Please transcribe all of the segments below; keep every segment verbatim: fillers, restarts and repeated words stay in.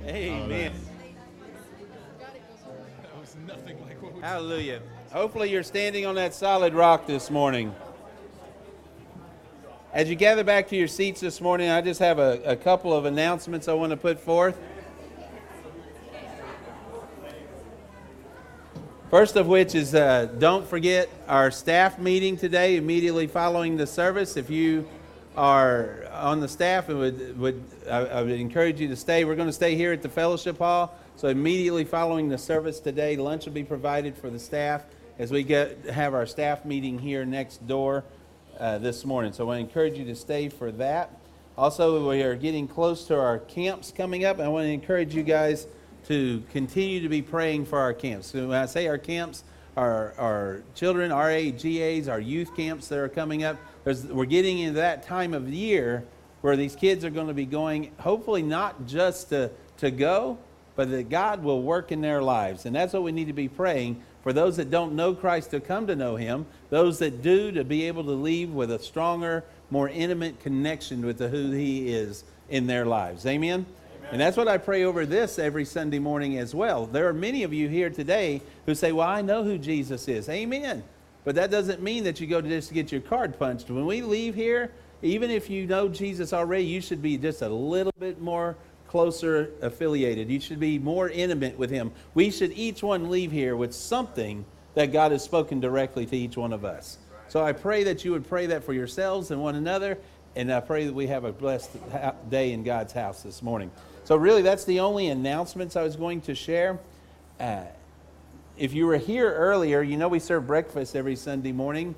Amen. That was nothing like what we Hallelujah. Hopefully you're standing on that solid rock this morning. As you gather back to your seats this morning, I just have a, a couple of announcements I want to put forth. First of which is, uh, don't forget our staff meeting today, immediately following the service. If you are on the staff, and would, would I, I would encourage you to stay. We're going to stay here at the fellowship hall. So immediately following the service today, lunch will be provided for the staff as we get have our staff meeting here next door uh, this morning. So I want to encourage you to stay for that. Also, we are getting close to our camps coming up. I want to encourage you guys to continue to be praying for our camps. So when I say our camps, our, our children, R A G As, our youth camps that are coming up, there's, we're getting into that time of year where these kids are going to be going, hopefully not just to, to go, but that God will work in their lives. And that's what we need to be praying for those that don't know Christ to come to know Him, those that do to be able to leave with a stronger, more intimate connection with the, who He is in their lives. Amen? And that's what I pray over this every Sunday morning as well. There are many of you here today who say, well, I know who Jesus is. Amen. But that doesn't mean that you go to just get your card punched. When we leave here, even if you know Jesus already, you should be just a little bit more closer affiliated. You should be more intimate with Him. We should each one leave here with something that God has spoken directly to each one of us. So I pray that you would pray that for yourselves and one another, and I pray that we have a blessed day in God's house this morning. So really, that's the only announcements I was going to share. Uh, if you were here earlier, you know we serve breakfast every Sunday morning.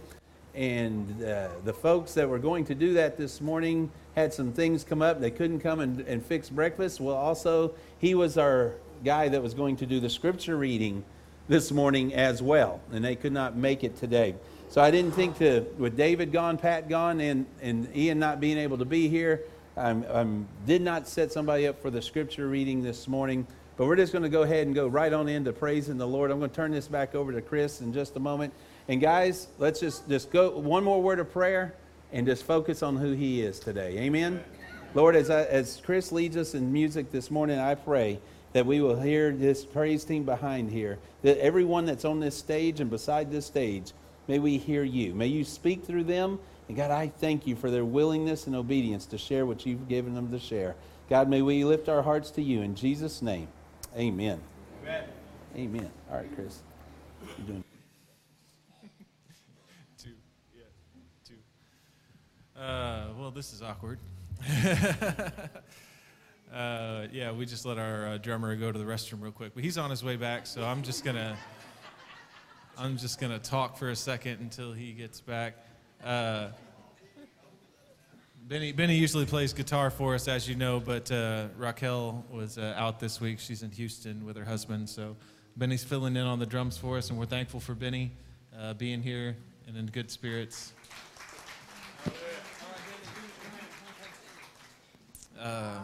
And uh, the folks that were going to do that this morning had some things come up. They couldn't come and, and fix breakfast. Well, also, he was our guy that was going to do the scripture reading this morning as well. And they could not make it today. So I didn't think to, with David gone, Pat gone, and, and Ian not being able to be here, I um, did not set somebody up for the scripture reading this morning, but we're just going to go ahead and go right on into praising the Lord. I'm going to turn this back over to Chris in just a moment. And guys, let's just, just go one more word of prayer and just focus on who He is today. Amen? Lord, as, I, as Chris leads us in music this morning, I pray that we will hear this praise team behind here, that everyone that's on this stage and beside this stage, may we hear You. May You speak through them. And God, I thank You for their willingness and obedience to share what You've given them to share. God, may we lift our hearts to You in Jesus' name. Amen. Amen. Amen. All right, Chris. You're doing Two. Yeah. Two. Uh, well, this is awkward. uh, yeah, we just let our uh, drummer go to the restroom real quick. But he's on his way back, so I'm just gonna I'm just gonna talk for a second until he gets back. Uh, Benny Benny usually plays guitar for us, as you know, but uh, Raquel was uh, out this week. She's in Houston with her husband, so Benny's filling in on the drums for us, and we're thankful for Benny uh, being here and in good spirits. Uh,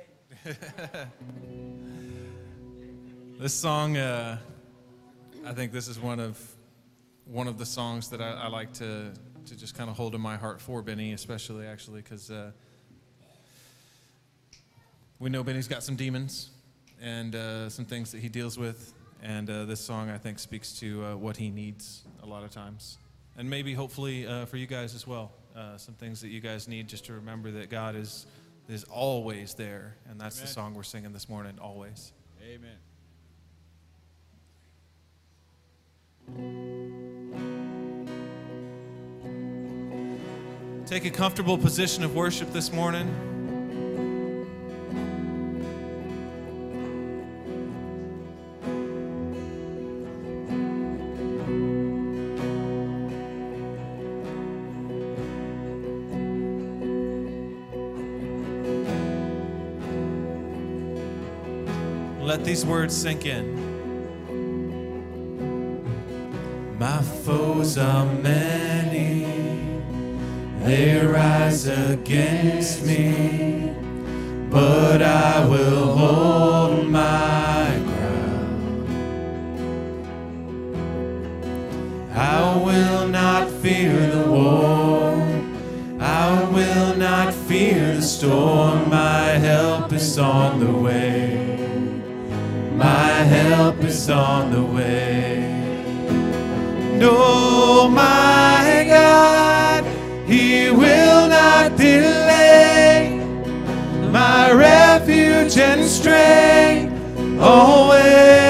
this song, uh, I think this is one of one of the songs that I, I like to. to just kind of hold in my heart for Benny, especially actually because uh, we know Benny's got some demons and uh, some things that he deals with, and uh, this song I think speaks to uh, what he needs a lot of times, and maybe hopefully uh, for you guys as well, uh, some things that you guys need just to remember that God is is always there, and that's Amen. The song we're singing this morning, Always. Amen. Take a comfortable position of worship this morning. Let these words sink in. My foes are many. They rise against me, but I will hold my ground. I will not fear the war. I will not fear the storm. My help is on the way. my help is on the way. No, my God, He will not delay. My refuge and strength always.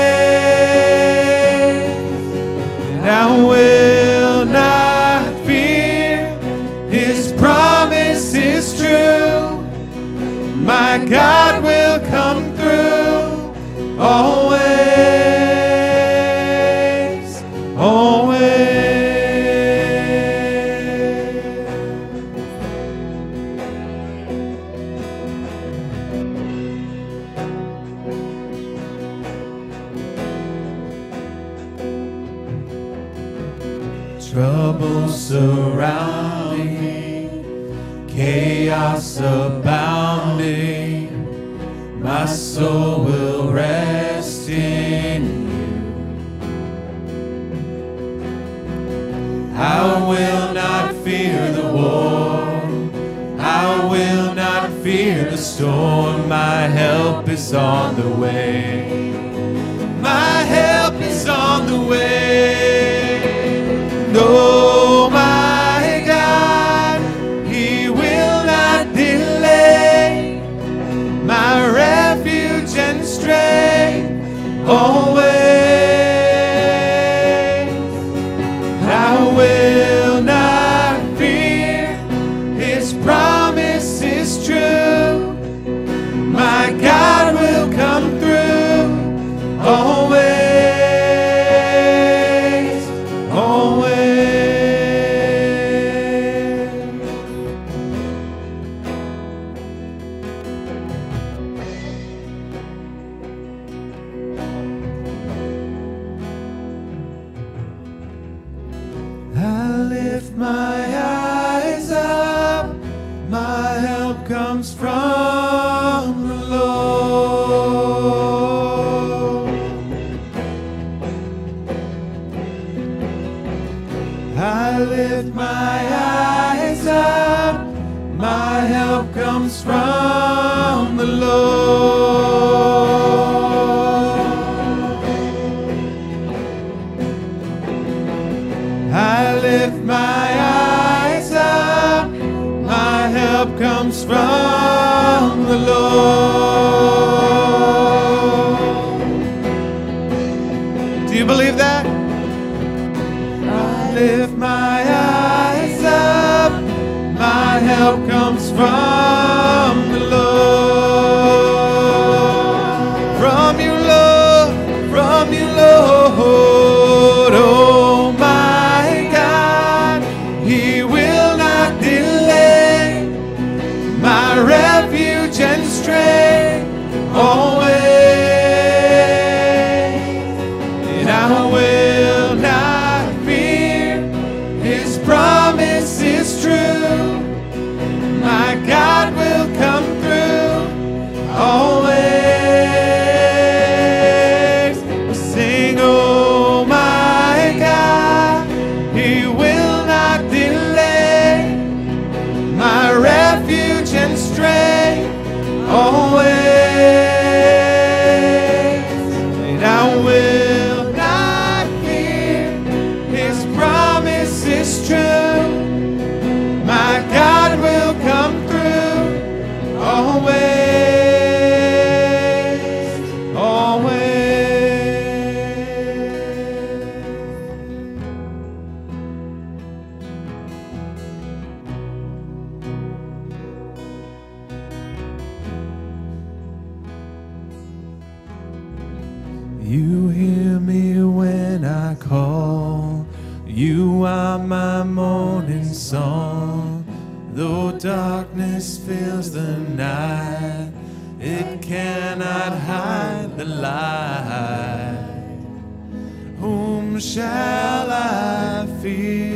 And I will not fear, His promise is true. My God will come through always, always. Trouble surrounding, chaos abounding, my soul will rest in you. I will not fear the war, I will not fear the storm. My help is on the way, my help is on the way. No, my God, He will not delay. My refuge and strength always. I will not fear, His promise is true. My God will come through always. From the Lord, I lift my eyes up, my help comes from the Lord. I lift my eyes up, my help comes from the Lord. Do you believe that? I lift my eyes up, my help comes from the Lord. From you, Lord, from you, Lord. Oh, my God, He will not delay. My refuge and strength always, and I will not fear, His promise is true. My God will come through always. We'll sing, oh my God, He will not delay. My refuge and strength always, and I will not fear, His promise is true. My God will come through always, always. You hear me when I call, you are my morning song. Though darkness fills the night, it cannot hide the light. Whom shall I fear?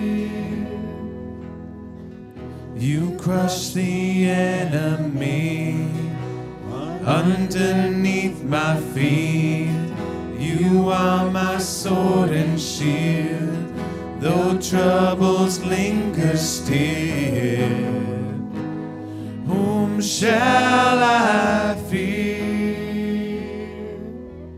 You crush the enemy underneath my feet. You are my sword and shield, though troubles linger still. Whom shall I fear?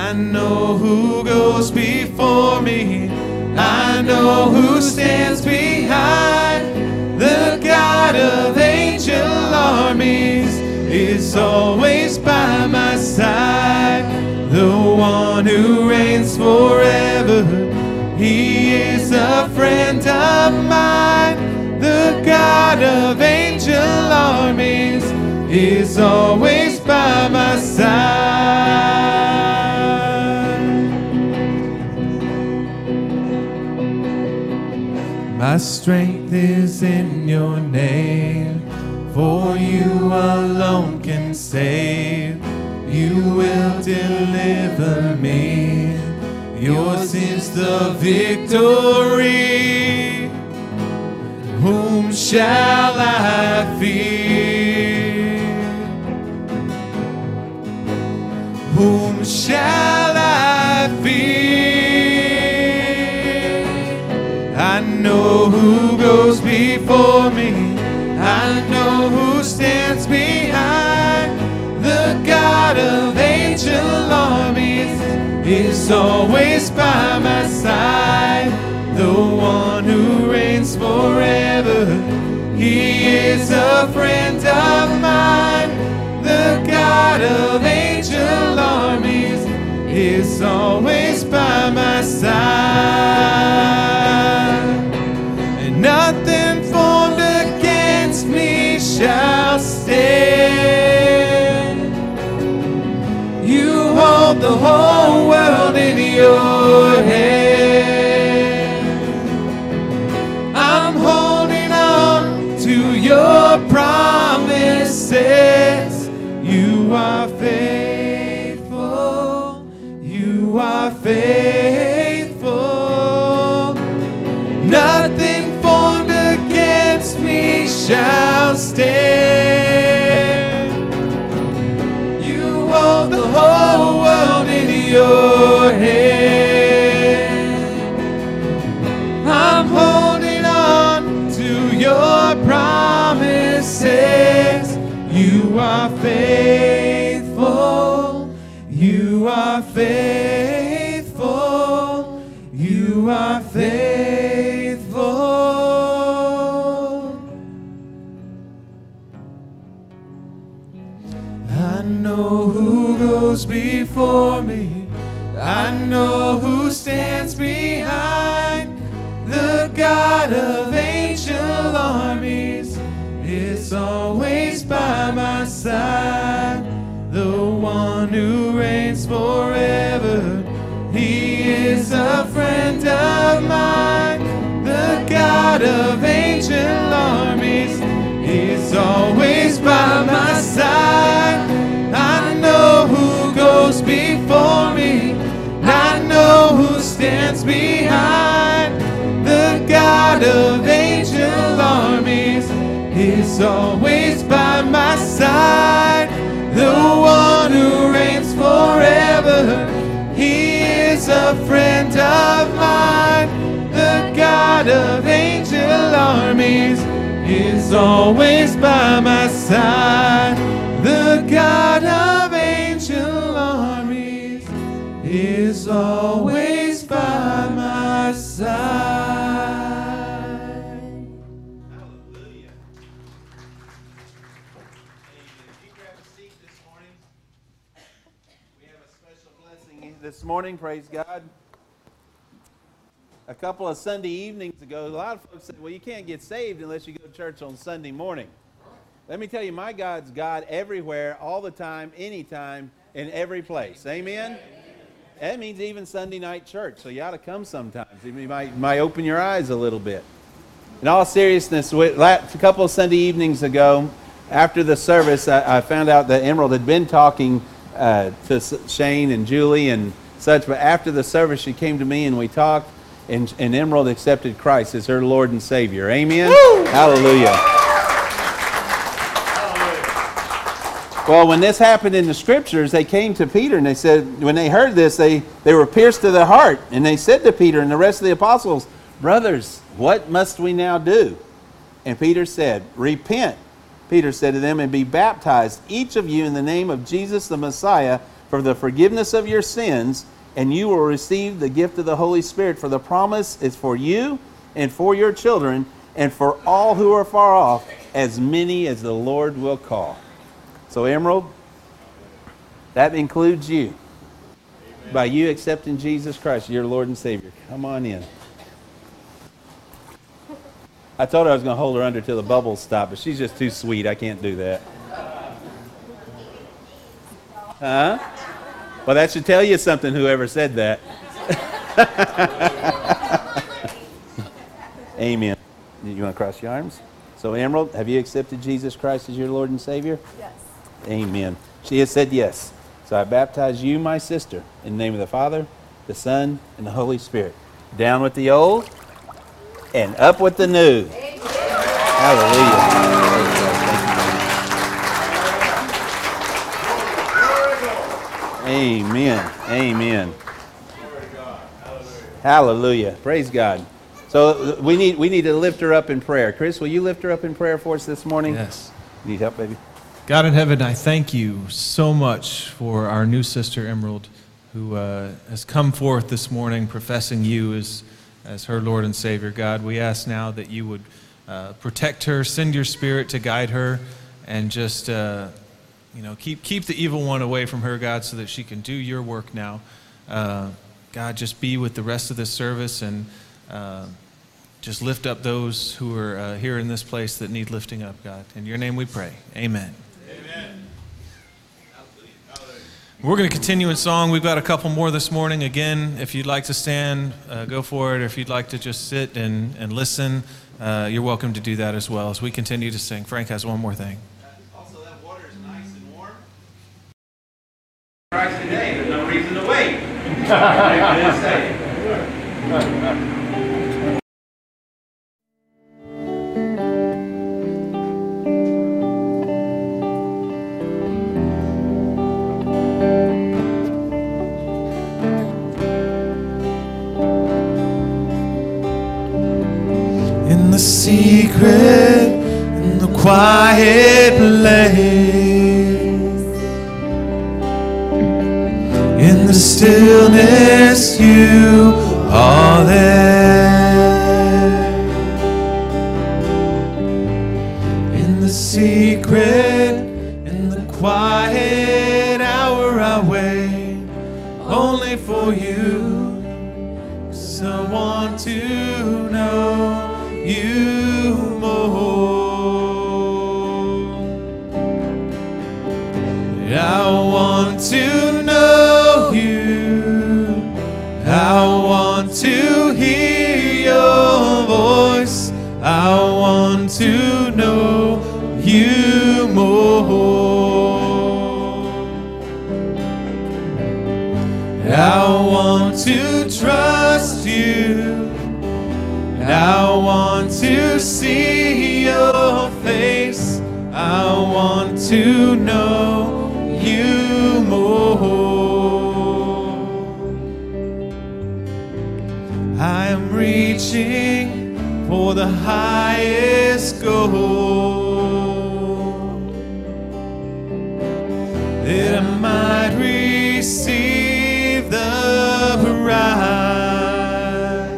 I know who goes before me. I know who stands behind. The God of angel armies is always by my side. The one who reigns forever, he is a friend of mine. The God of angel armies is always by my side. My strength is in your name, for you alone can save. You will deliver me. Yours is the victory. Whom shall I fear? Whom shall I fear? I know who goes before me. I know who stands behind. The God of angel armies is always by my side. The one who reigns forever, he is a friend of mine. The God of angel armies is always by my side. And nothing formed against me shall stand. You hold the whole world in your hand. I'm holding on to your promises. You are faithful. You are faithful. Nothing formed against me shall stand. You hold the whole world in your hand. I'm holding on to your promises. You are faithful. You are faithful. You are faithful. I know who goes before me. I know who stands behind. The God of angel armies is always by my side. The one who reigns forever, he is a friend of mine. The God of angel armies is always by my side. I know who goes before me. I know who stands behind. The God of angel armies is always by my side. The one who reigns forever, he is a friend of mine. The God of angel armies is always by my side. The God of angel armies is always by my side. Hallelujah. If you grab a seat this morning, we have a special blessing this morning, praise God. A couple of Sunday evenings ago, a lot of folks said, well, you can't get saved unless you go to church on Sunday morning. Let me tell you, my God's God everywhere, all the time, anytime, in every place. Amen? That means even Sunday night church, so you ought to come sometimes. You might, might open your eyes a little bit. In all seriousness, a couple of Sunday evenings ago, after the service, I, I found out that Emerald had been talking uh, to Shane and Julie and such, but after the service, she came to me and we talked, and, and Emerald accepted Christ as her Lord and Savior. Amen? Woo! Hallelujah. Well, when this happened in the scriptures, they came to Peter and they said, when they heard this, they, they were pierced to the heart. And they said to Peter and the rest of the apostles, brothers, what must we now do? And Peter said, repent Peter said to them, and be baptized, each of you, in the name of Jesus the Messiah, for the forgiveness of your sins, and you will receive the gift of the Holy Spirit. For the promise is for you and for your children and for all who are far off, as many as the Lord will call. So, Emerald, that includes you. Amen. By you accepting Jesus Christ, your Lord and Savior. Come on in. I told her I was going to hold her under till the bubbles stop, but she's just too sweet. I can't do that. Huh? Well, that should tell you something, whoever said that. Amen. You want to cross your arms? So, Emerald, have you accepted Jesus Christ as your Lord and Savior? Yes. Amen. She has said yes. So I baptize you, my sister, in the name of the Father, the Son, and the Holy Spirit. Down with the old and up with the new. Amen. Hallelujah. Amen. Amen. Hallelujah. Praise God. So we need we need to lift her up in prayer. Chris, will you lift her up in prayer for us this morning? Yes. Need help, baby? God in heaven, I thank you so much for our new sister Emerald, who uh, has come forth this morning professing you as, as her Lord and Savior. God, we ask now that you would uh, protect her, send your Spirit to guide her, and just uh, you know keep keep the evil one away from her, God, so that she can do your work now. Uh, God, just be with the rest of this service, and uh, just lift up those who are uh, here in this place that need lifting up, God. In your name we pray. Amen. Amen. We're going to continue in song. We've got a couple more this morning. Again, if you'd like to stand, uh, go for it. If you'd like to just sit and, and listen, uh, you're welcome to do that as well as we continue to sing. Frank has one more thing. Also, that water is nice and warm. Christ today, there's no reason to wait. In the secret, in the quiet place, in the stillness you are there. In the secret, in the quiet hour I wait only for you, 'cause I want to know you more. I want to know you. I want to hear your voice. I want to know you more. I want to trust you. I want to see your face. I want to know you more. I am reaching for the highest goal, that I might receive the prize.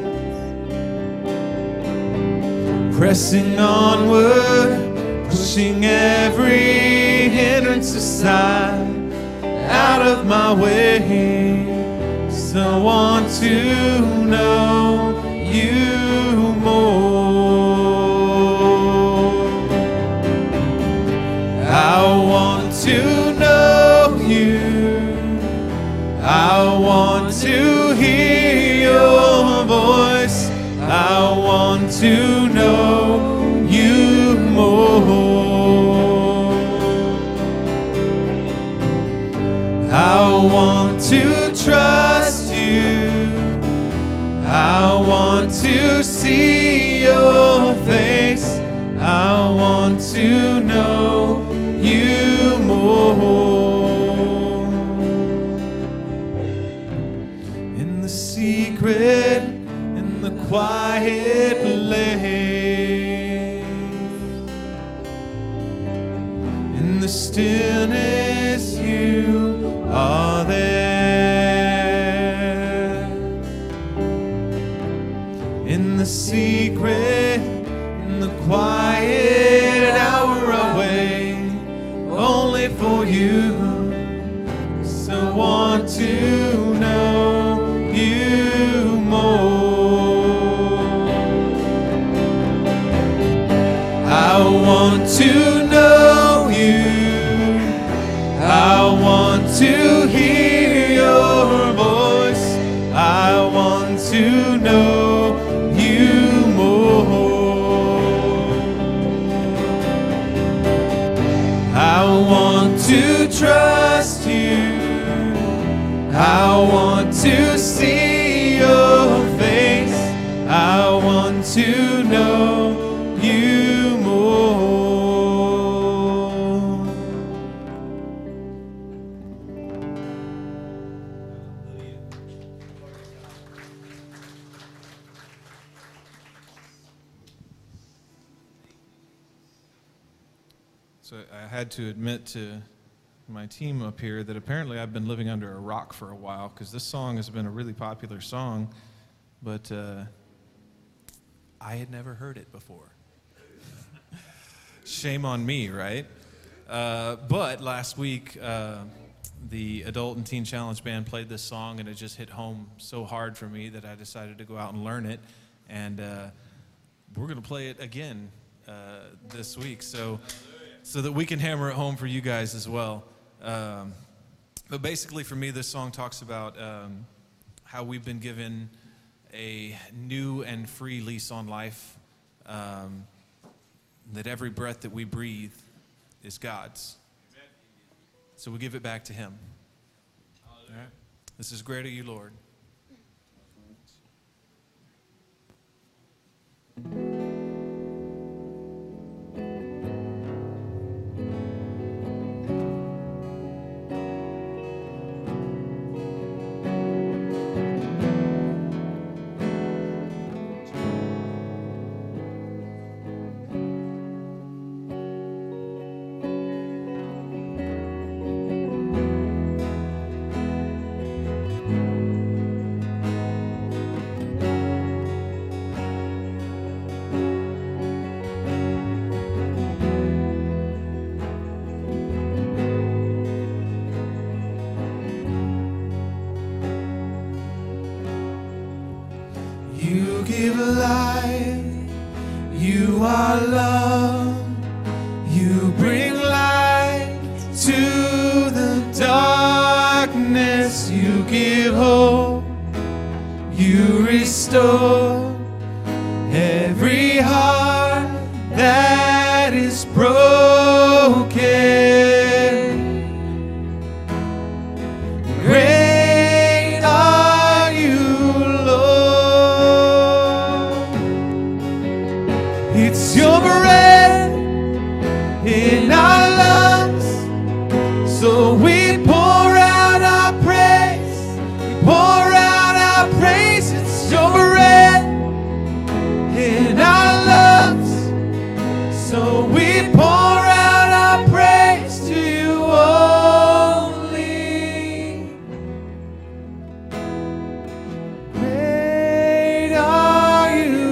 Pressing onward, pushing every hindrance aside, out of my way. So I want to know you more. I want to know you. I want to hear your voice. I want to know you more. I want to trust you. I want to see your face. I want to know you more. In the secret, in the quiet place, secret, in the quiet hour I wait only for you. So want to know you more. I want to know you. I want to hear your voice. I want to know you more. I want to trust you. I want to see your face. I want to know you more. So I had to admit to my team up here that apparently I've been living under a rock for a while, because this song has been a really popular song, but uh, I had never heard it before. Shame on me, right? Uh, but last week, uh, the Adult and Teen Challenge Band played this song, and it just hit home so hard for me that I decided to go out and learn it, and uh, we're going to play it again uh, this week, so so that we can hammer it home for you guys as well. Um, but basically for me, this song talks about um, how we've been given a new and free lease on life, um, that every breath that we breathe is God's. So we give it back to Him. All right? This is Great Are You, Lord. You give life, you are love, you bring light to the darkness, you give hope, you restore every heart that is broken. Great are you, it's your breath in our lungs, so we pour out our praise, we pour out our praise. It's your breath in our lungs, so we pour out our praise to you only. Great are you,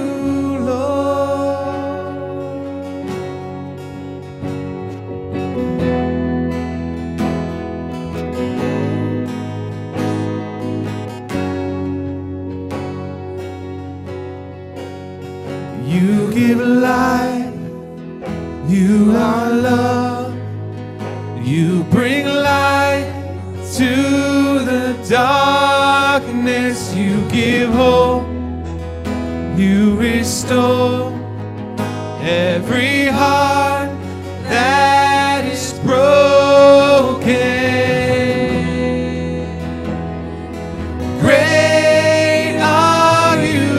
you give life, you are love, you bring light to the darkness, you give hope, you restore every heart that is broken. Great are you,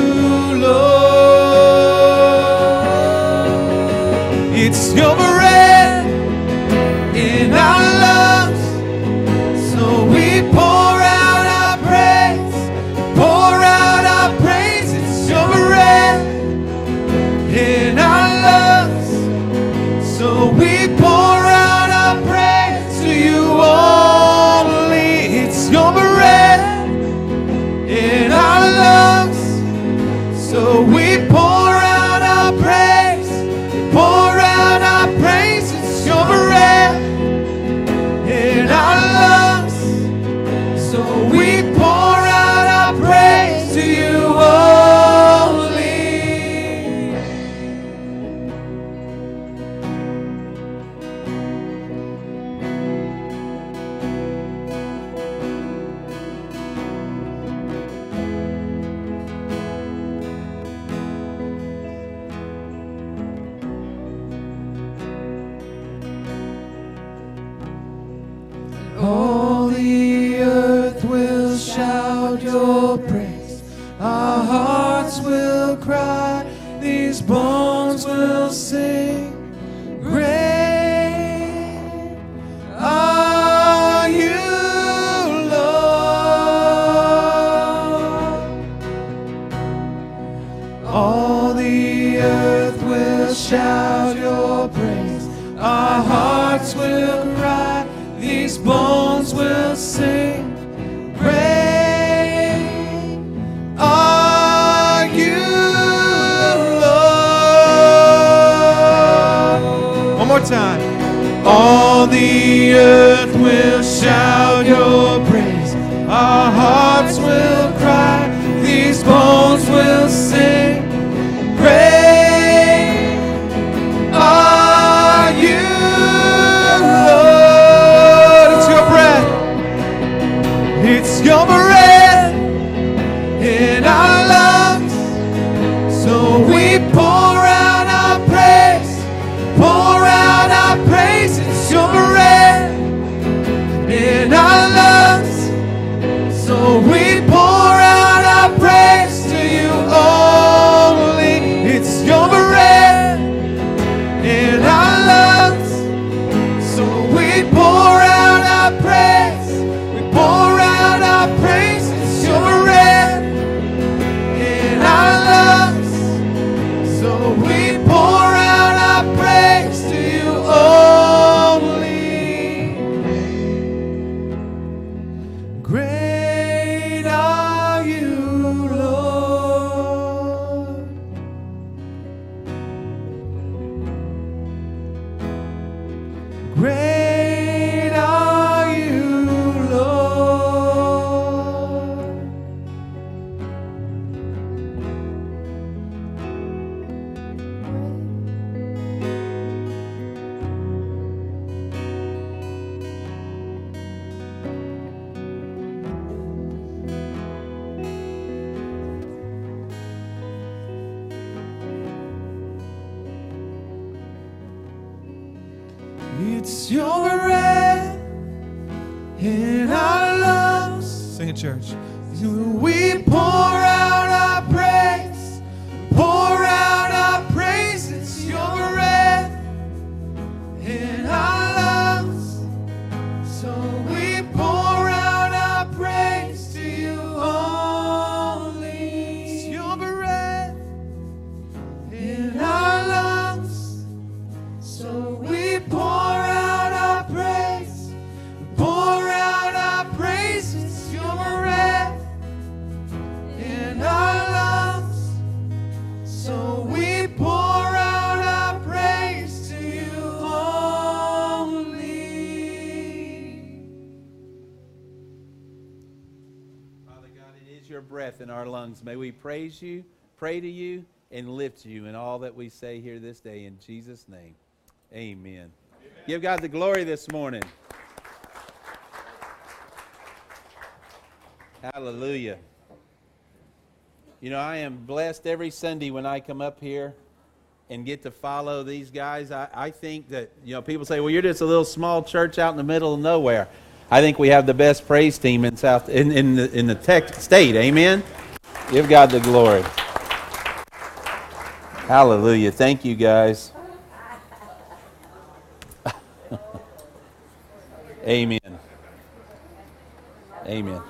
Lord. It's your breath in our lungs, so we pour out our praise, pour out our praise. It's your breath in our lungs, so we pour out our praise to you only. It's your breath in our lungs, so we pour bones will sing. Great are you, Lord. One more time. All the earth will shout your praise. Our hearts will cry. These bones will sing. Great are you, Lord. It's your breath. It's your breath in our lungs. So we pour out our praise. Pour out our praise. It's your breath in our lungs. So we pour out our praise to you only. It's your breath in our lungs. So we pour out our praise. We pour out our praise. It's your breath in our lungs. So we pour out our praise to you only. Great are you, Lord. Great are you, Lord. It's your breath in our lungs. Sing it, church. We pour out our praise. Pour out our praise. It's your breath in our lungs. So we pour out our praise to you only. It's your breath in our lungs. So we pour out our praise. Pour out our praise. It's your breath in our lungs. So we pour out our praise to you only. Father God, it is your breath in our lungs. May we praise you, pray to you, and lift you in all that we say here this day. In Jesus' name, amen. Amen. Give God the glory this morning. Hallelujah. You know, I am blessed every Sunday when I come up here and get to follow these guys. I, I think that, you know, people say, well, you're just a little small church out in the middle of nowhere. I think we have the best praise team in South in, in the in the tech state. Amen. Give God the glory. Hallelujah. Thank you, guys. Amen. Amen.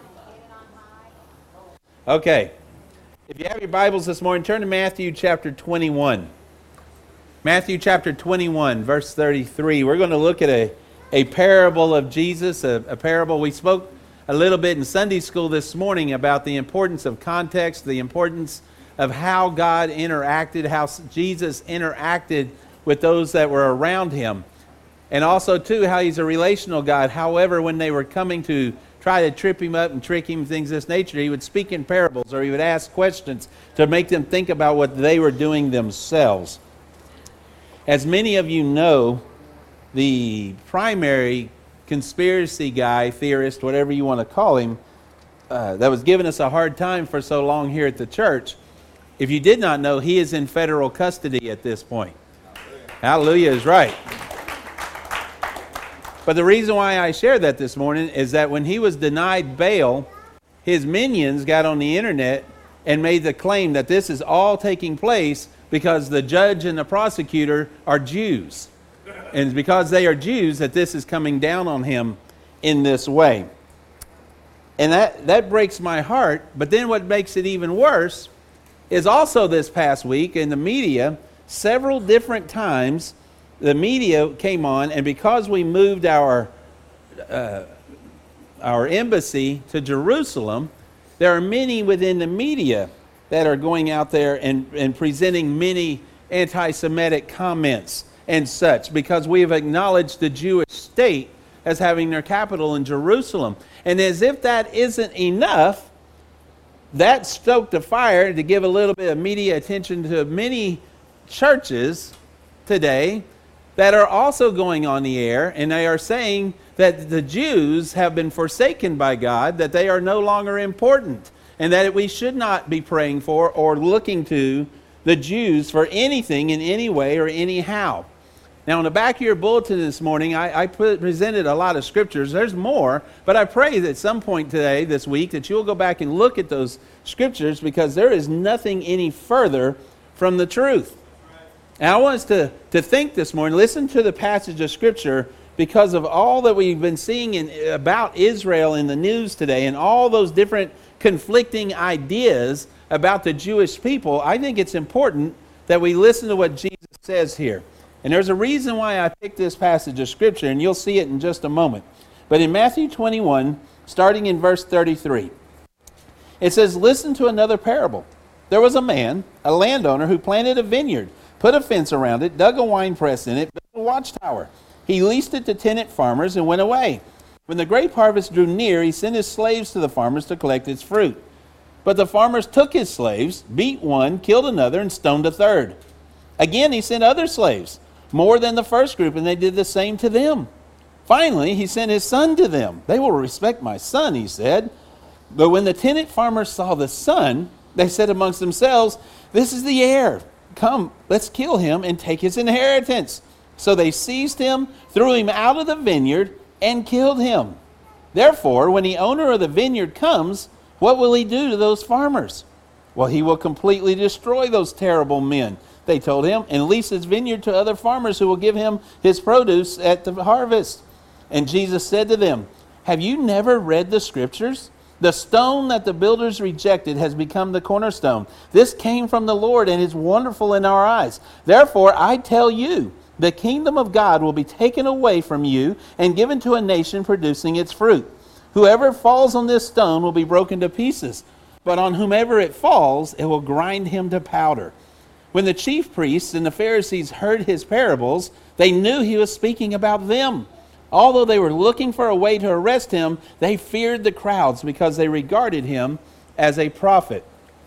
Okay. If you have your Bibles this morning, turn to Matthew chapter twenty-one. Matthew chapter twenty-one, verse thirty-three. We're going to look at a, a parable of Jesus, a, a parable. We spoke a little bit in Sunday school this morning about the importance of context, the importance of how God interacted, how Jesus interacted with those that were around him. And also, too, how he's a relational God. However, when they were coming to try to trip him up and trick him, things of this nature, he would speak in parables, or he would ask questions to make them think about what they were doing themselves. As many of you know, the primary conspiracy guy, theorist, whatever you want to call him, uh, that was giving us a hard time for so long here at the church, if you did not know, he is in federal custody at this point. Hallelujah is right. But the reason why I shared that this morning is that when he was denied bail, his minions got on the internet and made the claim that this is all taking place because the judge and the prosecutor are Jews. And it's because they are Jews that this is coming down on him in this way. And that, that breaks my heart. But then what makes it even worse is also this past week in the media, several different times, the media came on, and because we moved our uh, our embassy to Jerusalem, there are many within the media that are going out there and, and presenting many anti-Semitic comments and such, because we have acknowledged the Jewish state as having their capital in Jerusalem. And as if that isn't enough, that stoked a fire to give a little bit of media attention to many churches today that are also going on the air, and they are saying that the Jews have been forsaken by God, that they are no longer important, and that we should not be praying for or looking to the Jews for anything in any way or anyhow. Now, on the back of your bulletin this morning, I, I put, presented a lot of scriptures. There's more, but I pray that at some point today, this week, that you'll go back and look at those scriptures, because there is nothing any further from the truth. And I want us to, to think this morning, listen to the passage of Scripture, because of all that we've been seeing in, about Israel in the news today, and all those different conflicting ideas about the Jewish people. I think it's important that we listen to what Jesus says here. And there's a reason why I picked this passage of Scripture, and you'll see it in just a moment. But in Matthew twenty-one, starting in verse thirty-three, it says, "Listen to another parable. There was a man, a landowner, who planted a vineyard, put a fence around it, dug a wine press in it, built a watchtower. He leased it to tenant farmers and went away. When the grape harvest drew near, he sent his slaves to the farmers to collect its fruit. But the farmers took his slaves, beat one, killed another, and stoned a third. Again, he sent other slaves, more than the first group, and they did the same to them. Finally, he sent his son to them. They will respect my son, he said. But when the tenant farmers saw the son, they said amongst themselves, 'This is the heir. Come, let's kill him and take his inheritance.' So they seized him, threw him out of the vineyard, and killed him. Therefore, when the owner of the vineyard comes, what will he do to those farmers?" "Well, he will completely destroy those terrible men," they told him, "and lease his vineyard to other farmers who will give him his produce at the harvest." And Jesus said to them, "Have you never read the Scriptures? The stone that the builders rejected has become the cornerstone. This came from the Lord and is wonderful in our eyes. Therefore, I tell you, the kingdom of God will be taken away from you and given to a nation producing its fruit. Whoever falls on this stone will be broken to pieces, but on whomever it falls, it will grind him to powder." When the chief priests and the Pharisees heard his parables, they knew he was speaking about them. Although they were looking for a way to arrest him, they feared the crowds because they regarded him as a prophet.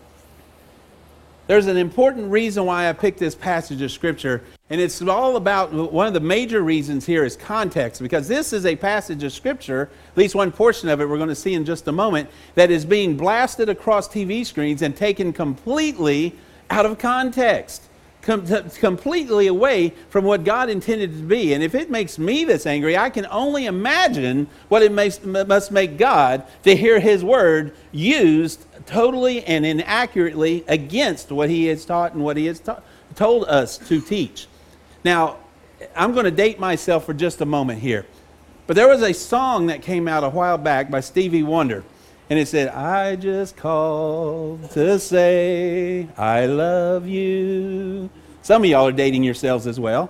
There's an important reason why I picked this passage of Scripture, and it's all about, one of the major reasons here is context, because this is a passage of Scripture, at least one portion of it we're going to see in just a moment, that is being blasted across T V screens and taken completely out of context. Com- completely away from what God intended it to be. And if it makes me this angry, I can only imagine what it makes, must make God to hear His word used totally and inaccurately against what He has taught and what He has ta- told us to teach. Now, I'm going to date myself for just a moment here. But there was a song that came out a while back by Stevie Wonder. And it said, "I just called to say I love you." Some of y'all are dating yourselves as well.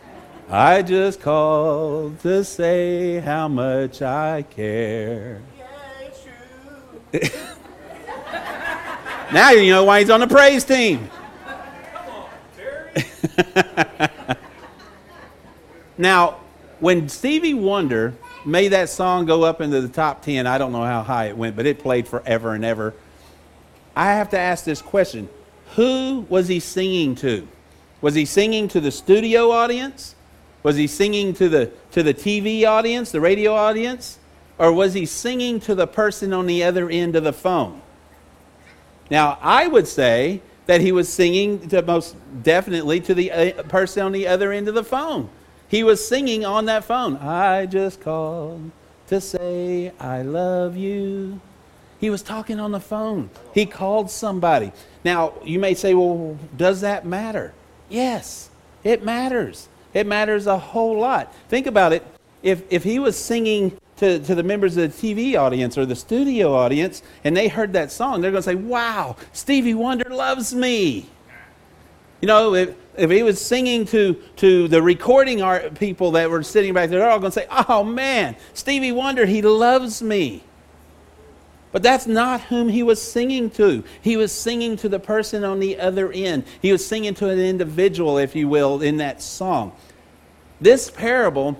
"I just called to say how much I care." Yeah, it's true. Now you know why he's on the praise team. Come on, Terry. Now, when Stevie Wonder made that song go up into the top ten, I don't know how high it went, but it played forever and ever. I have to ask this question. Who was he singing to? Was he singing to the studio audience? Was he singing to the, to the T V audience, the radio audience? Or was he singing to the person on the other end of the phone? Now, I would say that he was singing to most definitely to the uh, person on the other end of the phone. He was singing on that phone. "I just called to say I love you." He was talking on the phone. He called somebody. Now, you may say, well, does that matter? Yes, it matters. It matters a whole lot. Think about it. If, if he was singing to, to the members of the T V audience or the studio audience, and they heard that song, they're going to say, "Wow, Stevie Wonder loves me." You know, if, if he was singing to, to the recording art people that were sitting back there, they're all going to say, oh man, Stevie Wonder, he loves me. But that's not whom he was singing to. He was singing to the person on the other end. He was singing to an individual, if you will, in that song. This parable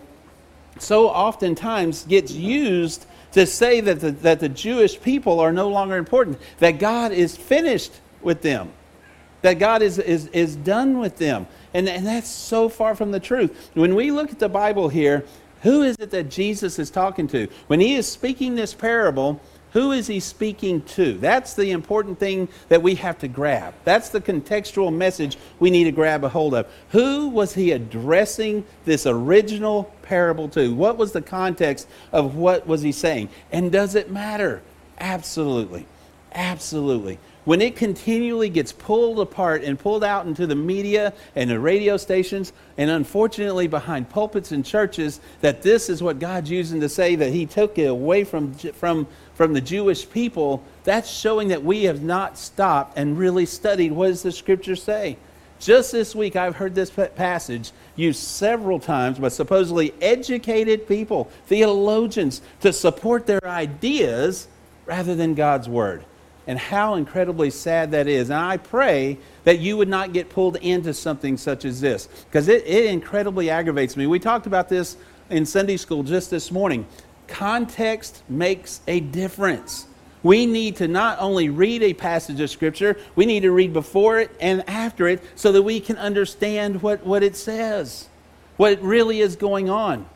so oftentimes gets used to say that the, that the Jewish people are no longer important, that God is finished with them, that God is, is, is done with them. And, and that's so far from the truth. When we look at the Bible here, who is it that Jesus is talking to? When he is speaking this parable, who is he speaking to? That's the important thing that we have to grab. That's the contextual message we need to grab a hold of. Who was he addressing this original parable to? What was the context of what was he saying? And does it matter? Absolutely. Absolutely. When it continually gets pulled apart and pulled out into the media and the radio stations, and unfortunately behind pulpits and churches, that this is what God's using to say that he took it away from, from, from the Jewish people, that's showing that we have not stopped and really studied what does the Scripture say. Just this week, I've heard this passage used several times by supposedly educated people, theologians, to support their ideas rather than God's Word. And how incredibly sad that is. And I pray that you would not get pulled into something such as this, because it, it incredibly aggravates me. We talked about this in Sunday school just this morning. Context makes a difference. We need to not only read a passage of Scripture, we need to read before it and after it so that we can understand what, what it says, what really is going on.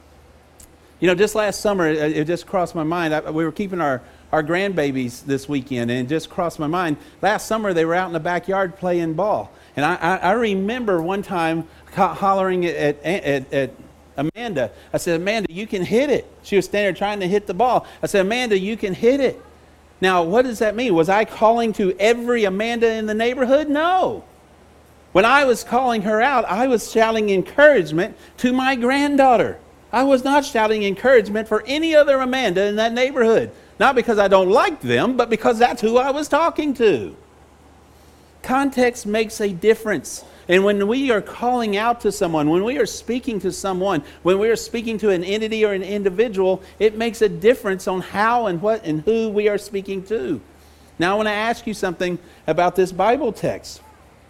You know, just last summer, it, it just crossed my mind. I, we were keeping our our grandbabies this weekend, and it just crossed my mind. Last summer, they were out in the backyard playing ball. And I, I, I remember one time ho- hollering at, at, at Amanda. I said, Amanda, you can hit it. She was standing there trying to hit the ball. I said, Amanda, you can hit it. Now, what does that mean? Was I calling to every Amanda in the neighborhood? No. When I was calling her out, I was shouting encouragement to my granddaughter. I was not shouting encouragement for any other Amanda in that neighborhood. Not because I don't like them, but because that's who I was talking to. Context makes a difference. And when we are calling out to someone, when we are speaking to someone, when we are speaking to an entity or an individual, it makes a difference on how and what and who we are speaking to. Now I want to ask you something about this Bible text.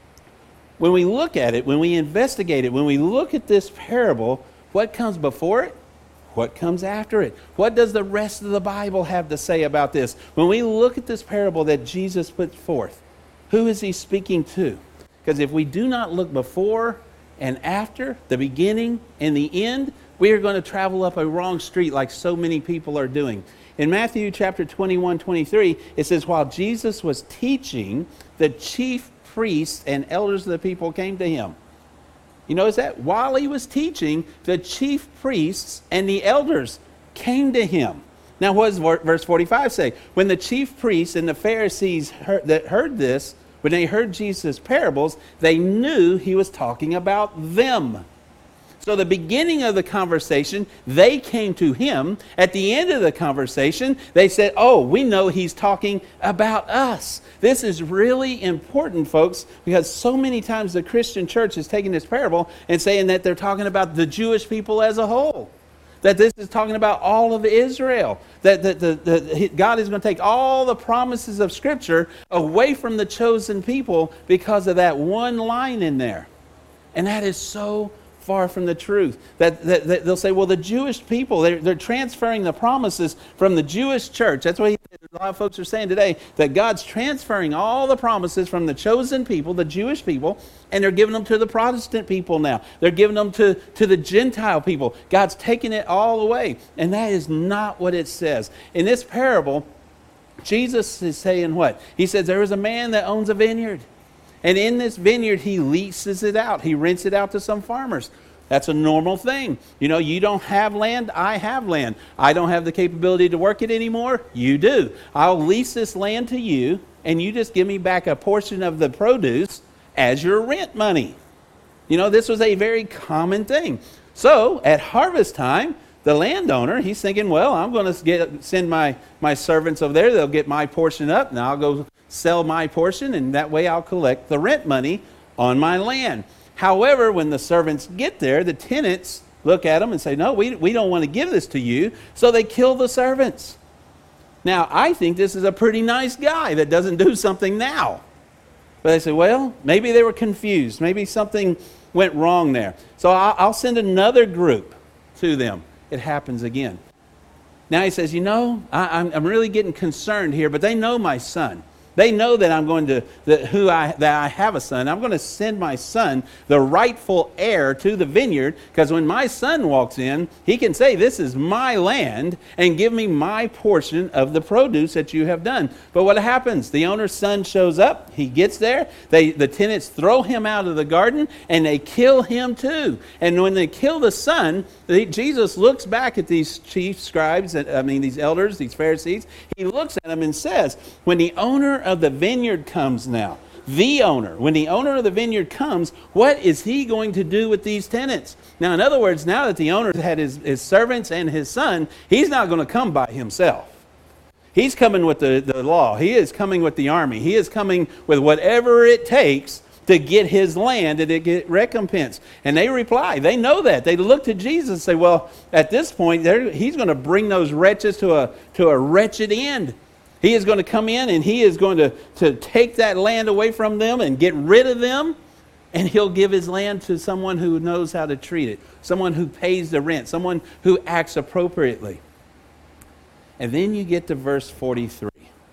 When we look at it, when we investigate it, when we look at this parable, what comes before it? What comes after it? What does the rest of the Bible have to say about this? When we look at this parable that Jesus put forth, who is he speaking to? Because if we do not look before and after, the beginning and the end, we are going to travel up a wrong street like so many people are doing. In Matthew chapter twenty-one, twenty-three, it says, while Jesus was teaching, the chief priests and elders of the people came to him. You notice that? While he was teaching, the chief priests and the elders came to him. Now what does verse forty-five say? When the chief priests and the Pharisees heard, that heard this, when they heard Jesus' parables, they knew he was talking about them. So the beginning of the conversation, they came to him. At the end of the conversation, they said, oh, we know he's talking about us. This is really important, folks, because so many times the Christian church is taking this parable and saying that they're talking about the Jewish people as a whole. That this is talking about all of Israel. That the, the, the, God is going to take all the promises of Scripture away from the chosen people because of that one line in there. And that is so far from the truth. That, that, that they'll say, well, the Jewish people, they're, they're transferring the promises from the Jewish church. That's what he, a lot of folks are saying today, that God's transferring all the promises from the chosen people, the Jewish people, and they're giving them to the Protestant people now. They're giving them to, to the Gentile people. God's taking it all away. And that is not what it says. In this parable, Jesus is saying what? He says there is a man that owns a vineyard. And in this vineyard, he leases it out. He rents it out to some farmers. That's a normal thing. You know, you don't have land, I have land. I don't have the capability to work it anymore, you do. I'll lease this land to you, and you just give me back a portion of the produce as your rent money. You know, this was a very common thing. So, at harvest time, the landowner, he's thinking, well, I'm going to get send my, my servants over there. They'll get my portion up, and I'll go sell my portion, and that way I'll collect the rent money on my land. However, when the servants get there, the tenants look at them and say, no, we, we don't want to give this to you. So they kill the servants. Now, I think this is a pretty nice guy that doesn't do something now. But they say, well, maybe they were confused. Maybe something went wrong there. So I'll, I'll send another group to them. It happens again. Now he says, you know, I, I'm, I'm really getting concerned here, but they know my son. They know that I'm going to, that, who I, that I have a son. I'm going to send my son, the rightful heir, to the vineyard, because when my son walks in, he can say, this is my land, and give me my portion of the produce that you have done. But what happens? The owner's son shows up. He gets there. They, the tenants throw him out of the garden, and they kill him too. And when they kill the son, the, Jesus looks back at these chief scribes, I mean these elders, these Pharisees. He looks at them and says, when the owner of the vineyard comes now, the owner, when the owner of the vineyard comes, what is he going to do with these tenants? Now, in other words, now that the owner had his, his servants and his son, he's not going to come by himself. He's coming with the, the law. He is coming with the army. He is coming with whatever it takes to get his land and to get recompense. And they reply. They know that. They look to Jesus and say, well, at this point, he's going to bring those wretches to a, to a wretched end. He is going to come in and he is going to, to take that land away from them and get rid of them. And he'll give his land to someone who knows how to treat it. Someone who pays the rent. Someone who acts appropriately. And then you get to verse forty-three.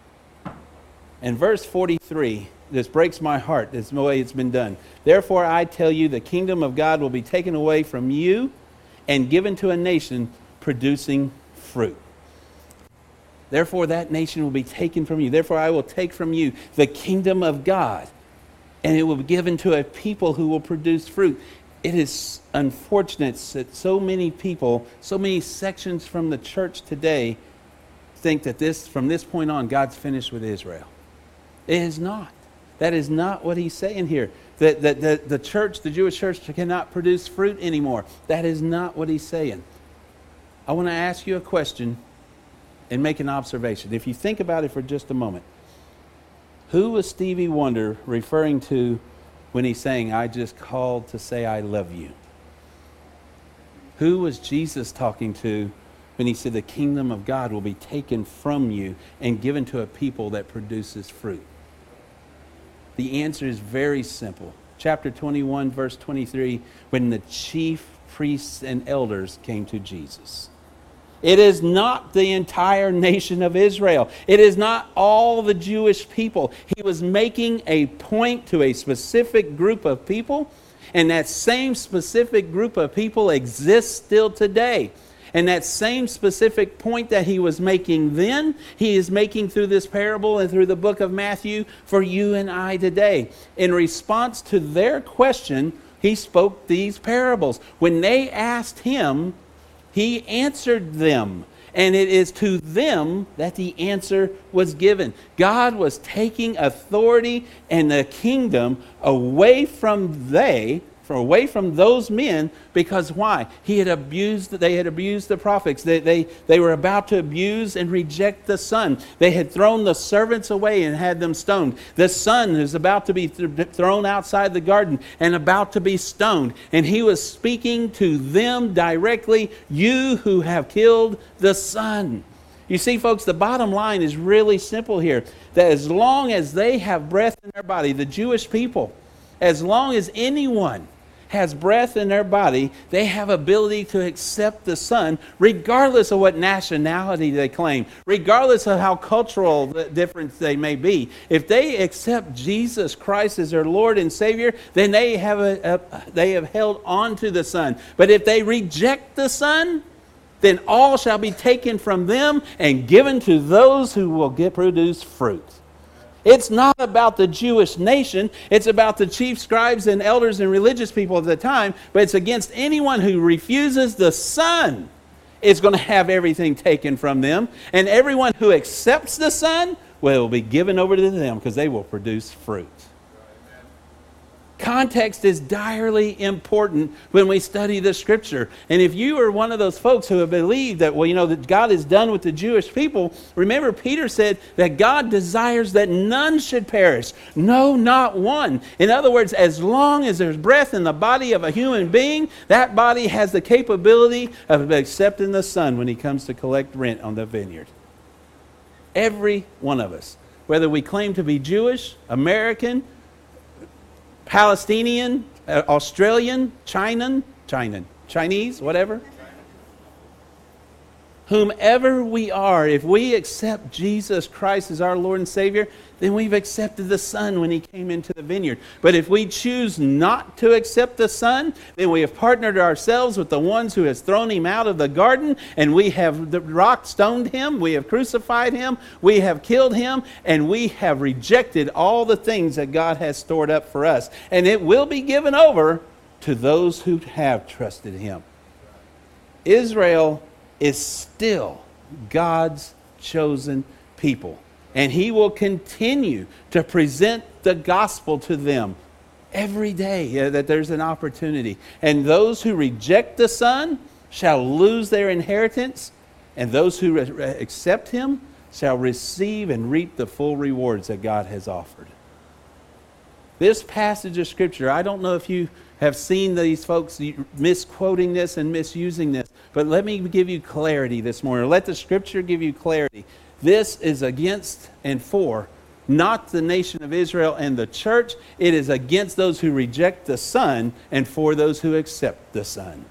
And verse forty-three, this breaks my heart. This is the way it's been done. Therefore I tell you, the kingdom of God will be taken away from you and given to a nation producing fruit. Therefore that nation will be taken from you. Therefore I will take from you the kingdom of God, and it will be given to a people who will produce fruit. It is unfortunate that so many people, so many sections from the church today think that this, from this point on, God's finished with Israel. It is not. That is not what he's saying here. That, that, that the church, the Jewish church, cannot produce fruit anymore. That is not what he's saying. I want to ask you a question and make an observation. If you think about it for just a moment, who was Stevie Wonder referring to when he's saying, I just called to say I love you? Who was Jesus talking to when he said the kingdom of God will be taken from you and given to a people that produces fruit? The answer is very simple. Chapter twenty-one, verse twenty-three, when the chief priests and elders came to Jesus. It is not the entire nation of Israel. It is not all the Jewish people. He was making a point to a specific group of people, and that same specific group of people exists still today. And that same specific point that he was making then, he is making through this parable and through the book of Matthew for you and I today. In response to their question, he spoke these parables. When they asked him, he answered them. And it is to them that the answer was given. God was taking authority and the kingdom away from they, from away from those men, because why? He had abused, they had abused the prophets. They, they, they were about to abuse and reject the Son. They had thrown the servants away and had them stoned. The Son is about to be th- thrown outside the garden and about to be stoned. And he was speaking to them directly, you who have killed the Son. You see, folks, the bottom line is really simple here. That as long as they have breath in their body, the Jewish people, as long as anyone has breath in their body, they have ability to accept the Son, regardless of what nationality they claim, regardless of how cultural difference they may be. If they accept Jesus Christ as their Lord and Savior, then they have a, a, they have held on to the Son. But if they reject the Son, then all shall be taken from them and given to those who will get produce fruit. It's not about the Jewish nation. It's about the chief scribes and elders and religious people of the time. But it's against anyone who refuses the Son is going to have everything taken from them. And everyone who accepts the Son will be given over to them because they will produce fruit. Context is direly important when we study the Scripture. And if you are one of those folks who have believed that, well, you know, that God is done with the Jewish people, remember Peter said that God desires that none should perish. No, not one. In other words, as long as there's breath in the body of a human being, that body has the capability of accepting the Son when he comes to collect rent on the vineyard. Every one of us, whether we claim to be Jewish, American, Palestinian, uh, Australian, Chinan, Chinan, Chinese, whatever. Whomever we are, if we accept Jesus Christ as our Lord and Savior, then we've accepted the Son when he came into the vineyard. But if we choose not to accept the Son, then we have partnered ourselves with the ones who has thrown him out of the garden, and we have the rock stoned him, we have crucified him, we have killed him, and we have rejected all the things that God has stored up for us. And it will be given over to those who have trusted him. Israel is still God's chosen people. And he will continue to present the gospel to them every day uh, that there's an opportunity. And those who reject the Son shall lose their inheritance, and those who re- accept him shall receive and reap the full rewards that God has offered. This passage of Scripture, I don't know if you have seen these folks misquoting this and misusing this, but let me give you clarity this morning. Let the Scripture give you clarity. This is against and for not the nation of Israel and the church. It is against those who reject the Son and for those who accept the Son.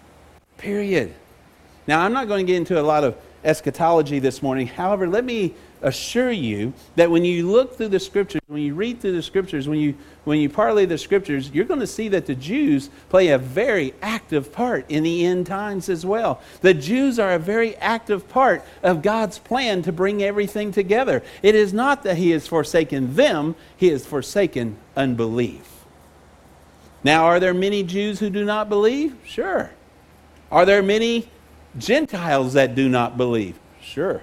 Period. Now, I'm not going to get into a lot of eschatology this morning. However, let me assure you that when you look through the Scriptures, when you read through the Scriptures, when you when you parlay the Scriptures, you're going to see that the Jews play a very active part in the end times as well. The Jews are a very active part of God's plan to bring everything together. It is not that he has forsaken them, he has forsaken unbelief. Now, are there many Jews who do not believe? Sure. Are there many Gentiles that do not believe? Sure.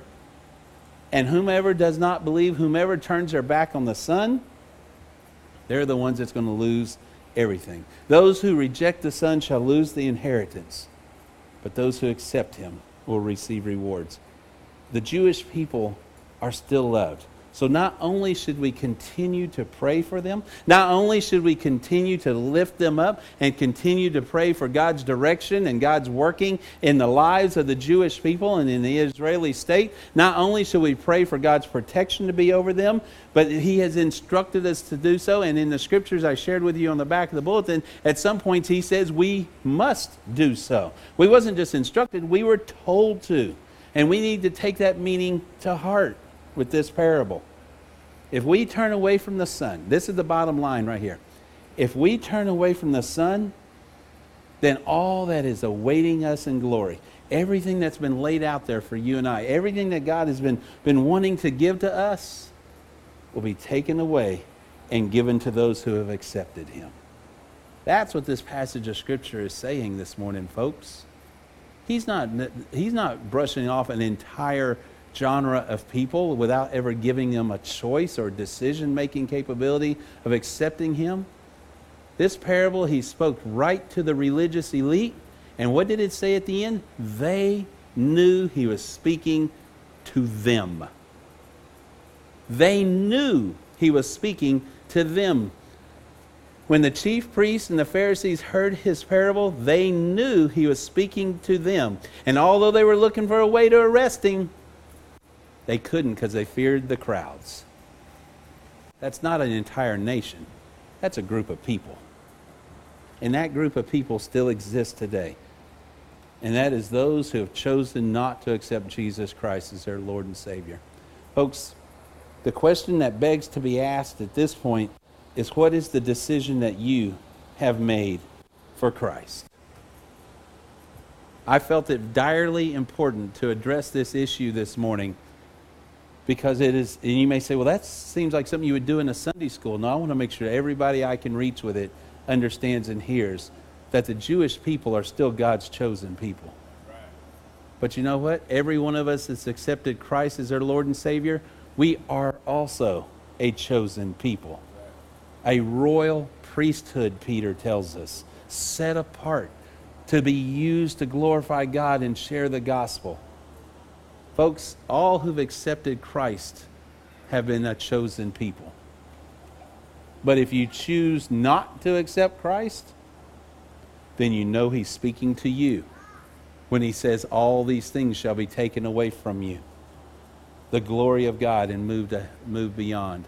And whomever does not believe, whomever turns their back on the Son, they're the ones that's going to lose everything. Those who reject the Son shall lose the inheritance, but those who accept him will receive rewards. The Jewish people are still loved. So not only should we continue to pray for them, not only should we continue to lift them up and continue to pray for God's direction and God's working in the lives of the Jewish people and in the Israeli state, not only should we pray for God's protection to be over them, but he has instructed us to do so. And in the Scriptures I shared with you on the back of the bulletin, at some points he says we must do so. We wasn't just instructed, we were told to. And we need to take that meaning to heart with this parable. If we turn away from the Son, this is the bottom line right here. If we turn away from the Son, then all that is awaiting us in glory, everything that's been laid out there for you and I, everything that God has been, been wanting to give to us, will be taken away and given to those who have accepted him. That's what this passage of Scripture is saying this morning, folks. He's not, he's not brushing off an entire genre of people without ever giving them a choice or decision-making capability of accepting him. This parable, he spoke right to the religious elite. And what did it say at the end? They knew he was speaking to them. They knew he was speaking to them. When the chief priests and the Pharisees heard his parable, they knew he was speaking to them. And although they were looking for a way to arrest him, they couldn't because they feared the crowds. That's not an entire nation. That's a group of people. And that group of people still exists today. And that is those who have chosen not to accept Jesus Christ as their Lord and Savior. Folks, the question that begs to be asked at this point is, what is the decision that you have made for Christ? I felt it direly important to address this issue this morning, because it is, and you may say, well, that seems like something you would do in a Sunday school. No, I want to make sure everybody I can reach with it understands and hears that the Jewish people are still God's chosen people. Right. But you know what? Every one of us that's accepted Christ as their Lord and Savior, we are also a chosen people. Right. A royal priesthood, Peter tells us, set apart to be used to glorify God and share the gospel. Folks, all who've accepted Christ have been a chosen people. But if you choose not to accept Christ, then you know he's speaking to you when he says all these things shall be taken away from you. The glory of God and move, to, move beyond.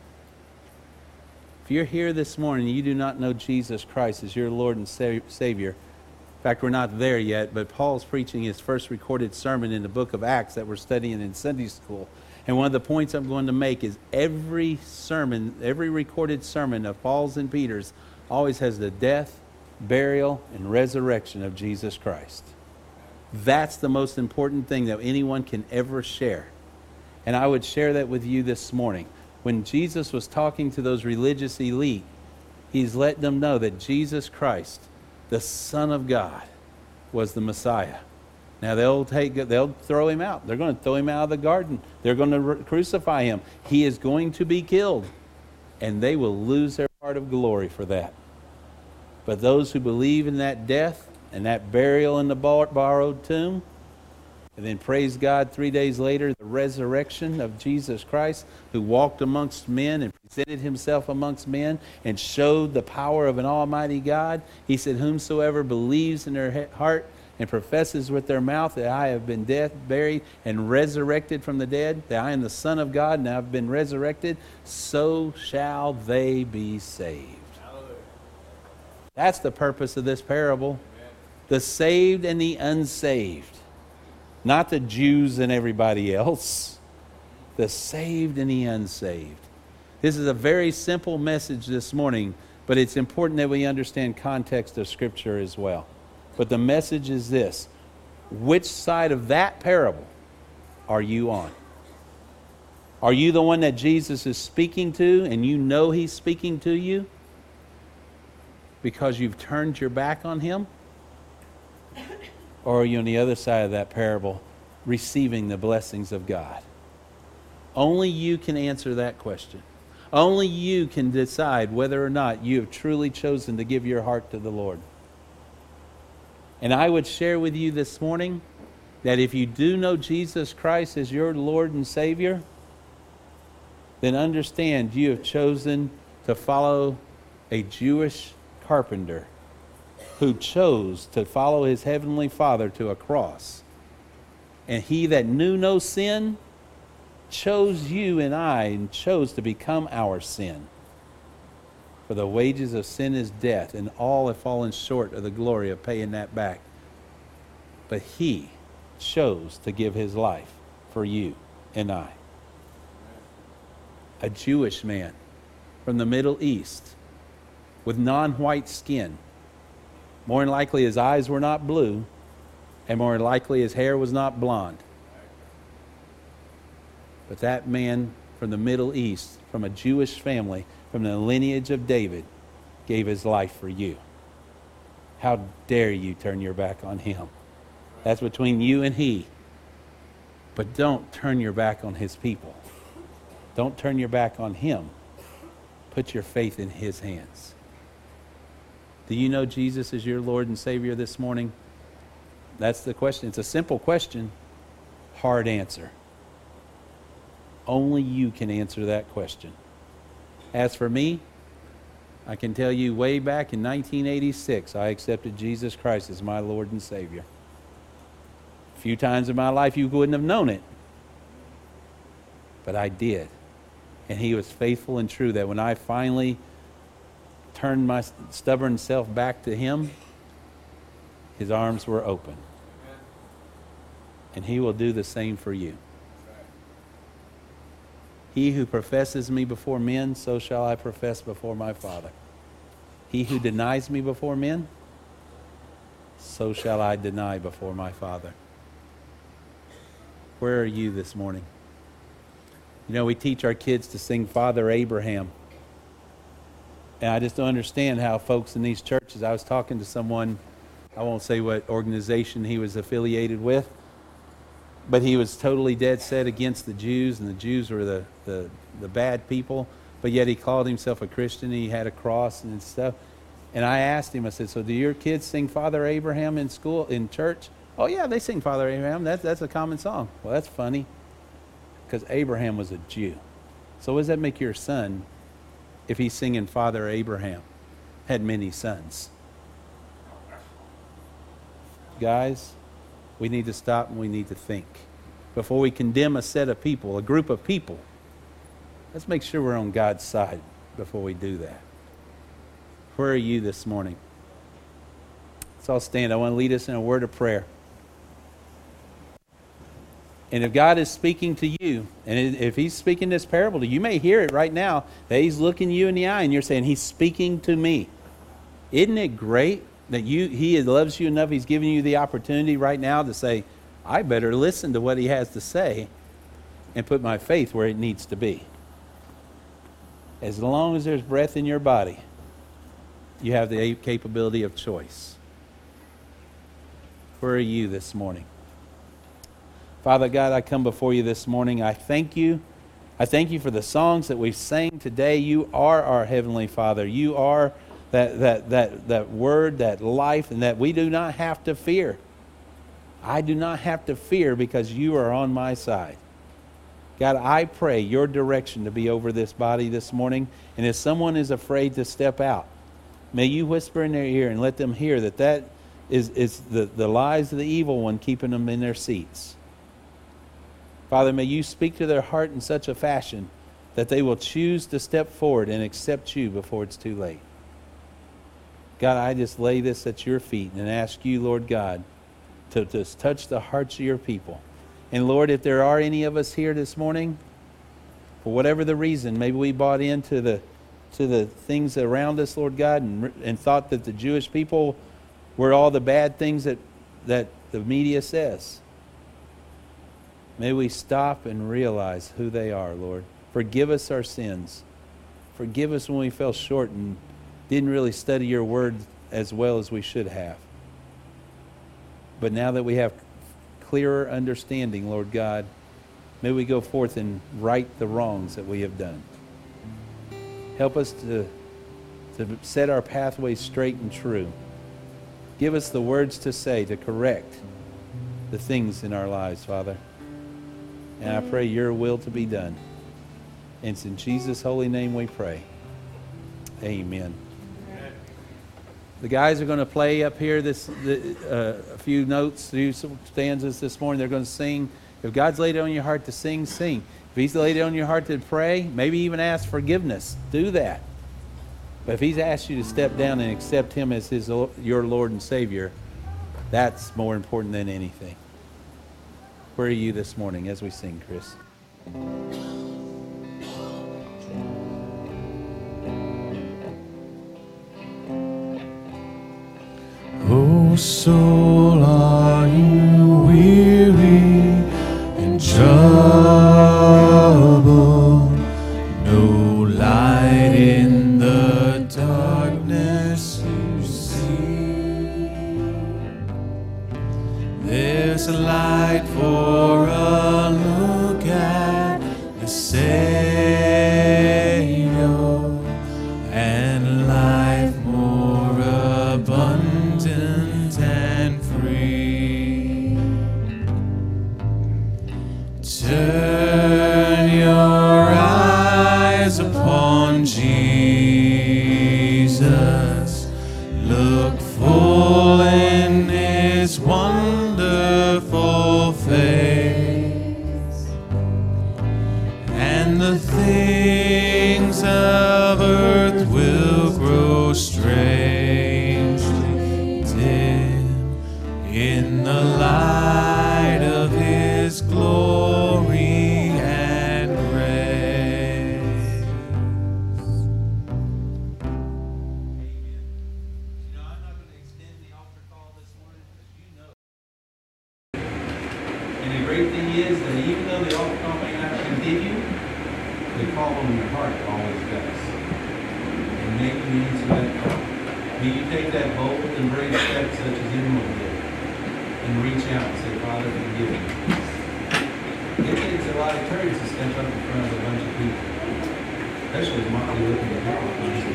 If you're here this morning and you do not know Jesus Christ as your Lord and Savior, in fact, we're not there yet, but Paul's preaching his first recorded sermon in the book of Acts that we're studying in Sunday school. And one of the points I'm going to make is every sermon, every recorded sermon of Paul's and Peter's always has the death, burial, and resurrection of Jesus Christ. That's the most important thing that anyone can ever share. And I would share that with you this morning. When Jesus was talking to those religious elite, he's letting them know that Jesus Christ, the Son of God, was the Messiah. Now they'll take, they'll throw him out. They're going to throw him out of the garden. They're going to re- crucify him. He is going to be killed. And they will lose their part of glory for that. But those who believe in that death and that burial in the borrowed tomb, and then praise God, three days later, the resurrection of Jesus Christ, who walked amongst men and presented himself amongst men and showed the power of an almighty God. He said, whomsoever believes in their heart and professes with their mouth that I have been dead, buried, and resurrected from the dead, that I am the Son of God and I have been resurrected, so shall they be saved. Hallelujah. That's the purpose of this parable. Amen. The saved and the unsaved. Not the Jews and everybody else. The saved and the unsaved. This is a very simple message this morning, but it's important that we understand context of Scripture as well. But the message is this: which side of that parable are you on? Are you the one that Jesus is speaking to and you know he's speaking to you because you've turned your back on him? Or are you on the other side of that parable, receiving the blessings of God? Only you can answer that question. Only you can decide whether or not you have truly chosen to give your heart to the Lord. And I would share with you this morning that if you do know Jesus Christ as your Lord and Savior, then understand you have chosen to follow a Jewish carpenter who chose to follow his heavenly Father to a cross. And he that knew no sin chose you and I and chose to become our sin. For the wages of sin is death, and all have fallen short of the glory of paying that back. But he chose to give his life for you and I. A Jewish man from the Middle East with non-white skin. More than likely his eyes were not blue, and more than likely his hair was not blonde. But that man from the Middle East, from a Jewish family, from the lineage of David, gave his life for you. How dare you turn your back on him? That's between you and he. But don't turn your back on his people. Don't turn your back on him. Put your faith in his hands. Do you know Jesus is your Lord and Savior this morning? That's the question. It's a simple question, hard answer. Only you can answer that question. As for me, I can tell you way back in nineteen eighty-six, I accepted Jesus Christ as my Lord and Savior. A few times in my life you wouldn't have known it, but I did. And he was faithful and true that when I finally turned my stubborn self back to him, his arms were open. And he will do the same for you. He who professes me before men, so shall I profess before my Father. He who denies me before men, so shall I deny before my Father. Where are you this morning? You know, we teach our kids to sing Father Abraham. And I just don't understand how folks in these churches, I was talking to someone, I won't say what organization he was affiliated with, but he was totally dead set against the Jews, and the Jews were the, the, the bad people. but yet he called himself a Christian. He had a cross and stuff. And I asked him, I said, so do your kids sing Father Abraham in school, in church? Oh, yeah, they sing Father Abraham. That's, that's a common song. Well, that's funny, because Abraham was a Jew. So what does that make your son if he's singing Father Abraham had many sons? Guys, we need to stop and we need to think. Before we condemn a set of people, a group of people, let's make sure we're on God's side before we do that. Where are you this morning? Let's all stand. I want to lead us in a word of prayer. And if God is speaking to you, and if he's speaking this parable to you, you may hear it right now, that he's looking you in the eye and you're saying, he's speaking to me. Isn't it great that you he loves you enough, he's giving you the opportunity right now to say, I better listen to what he has to say and put my faith where it needs to be. As long as there's breath in your body, you have the capability of choice. Where are you this morning? Father God, I come before you this morning. I thank you. I thank you for the songs that we've sang today. You are our Heavenly Father. You are that, that, that, that word, that life, and that we do not have to fear. I do not have to fear because you are on my side. God, I pray your direction to be over this body this morning. And if someone is afraid to step out, may you whisper in their ear and let them hear that that is, is the, the lies of the evil one keeping them in their seats. Father, may you speak to their heart in such a fashion that they will choose to step forward and accept you before it's too late. God, I just lay this at your feet and ask you, Lord God, to, to touch the hearts of your people. And Lord, if there are any of us here this morning, for whatever the reason, maybe we bought into the to the things around us, Lord God, and, and thought that the Jewish people were all the bad things that, that the media says. May we stop and realize who they are, Lord. Forgive us our sins. Forgive us when we fell short and didn't really study your word as well as we should have. But now that we have clearer understanding, Lord God, may we go forth and right the wrongs that we have done. Help us to, to set our pathways straight and true. Give us the words to say to correct the things in our lives, Father. And I pray your will to be done. And it's in Jesus' holy name we pray. Amen. The guys are going to play up here this the, uh, a few notes, a few stanzas this morning. They're going to sing. If God's laid it on your heart to sing, sing. If he's laid it on your heart to pray, maybe even ask forgiveness. Do that. But if he's asked you to step down and accept him as his your Lord and Savior, that's more important than anything. Where are you this morning as we sing, Chris? Oh, soul, are you weary and troubled? No light in the darkness you see. There's a light for a look at the Savior, and life more abundant and free. Turn your eyes upon Jesus. Look full in his wonderful face, and the things of earth will grow strangely dim in the light of his glory and grace. You know, I'm not going to extend the altar call this morning because you know. And the great thing is that even though the altar call may not continue, the call on your heart always does. And make you answer that call. May you take that bold and brave step such as Emily did and reach out and say, Father, forgive me. It takes a lot of courage to step up in front of a bunch of people. Especially as Marty looking at her.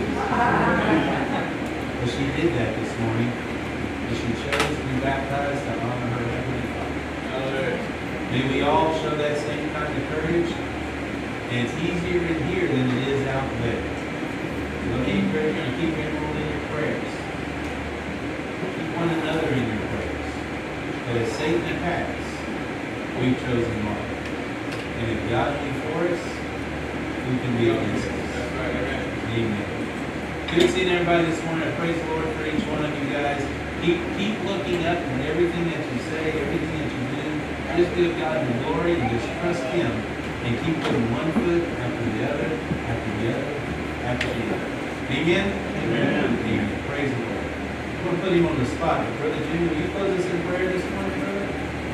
But she did that this morning. And she chose to be baptized to honor her Heavenly Father. May we all show that same kind of courage. And it's easier in here than it is out there. So let me encourage you to keep everyone in your prayers. Keep one another in your prayers. But as Satan attacks, we've chosen Mark. And if God be for us, who can be against us? Amen. Good seeing everybody this morning. I praise the Lord for each one of you guys. Keep keep looking up in everything that you say, everything that you do. Just give God the glory and just trust Him. And keep putting one foot after the other, after the other, after the other. Amen? Amen. Amen. Praise the Lord. I'm going to put him on the spot. Brother Jim, will you close us in prayer this morning, brother?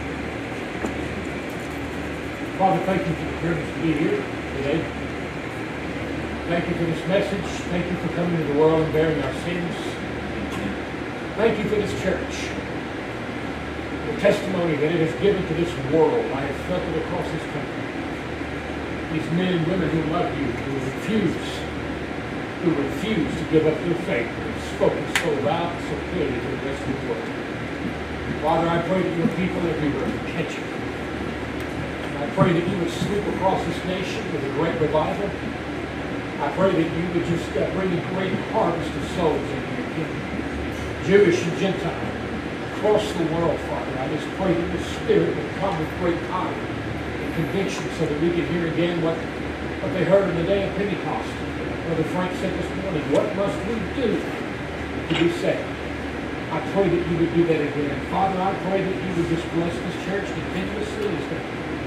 Father, thank you for the privilege to be here today. Thank you for this message. Thank you for coming into the world and bearing our sins. Thank you for this church. The testimony that it has given to this world. I have felt it across this country. These men and women who love you, who refuse, who refuse to give up their faith, and have spoken so loud and so clearly to the rest of the world. Father, I pray that your people everywhere would catch it. I pray that you would sweep across this nation with a great revival. I pray that you would just uh, bring a great harvest of souls into your kingdom, Jewish and Gentile, across the world, Father. I just pray that your Spirit would come with great power and conviction so that we can hear again what, what they heard on the day of Pentecost. Brother Frank said this morning, what must we do to be saved? I pray that you would do that again. Father, I pray that you would just bless this church continuously as they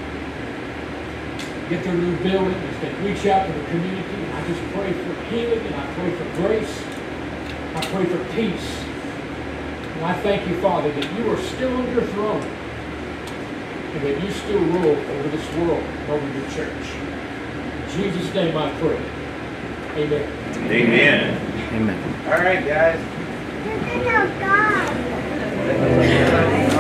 get their new building, as they reach out to the community. I just pray for healing and I pray for grace. I pray for peace. And I thank you, Father, that you are still on your throne and that you still rule over this world and over your church. In Jesus' name I pray. Amen. Amen. Amen. All right, guys.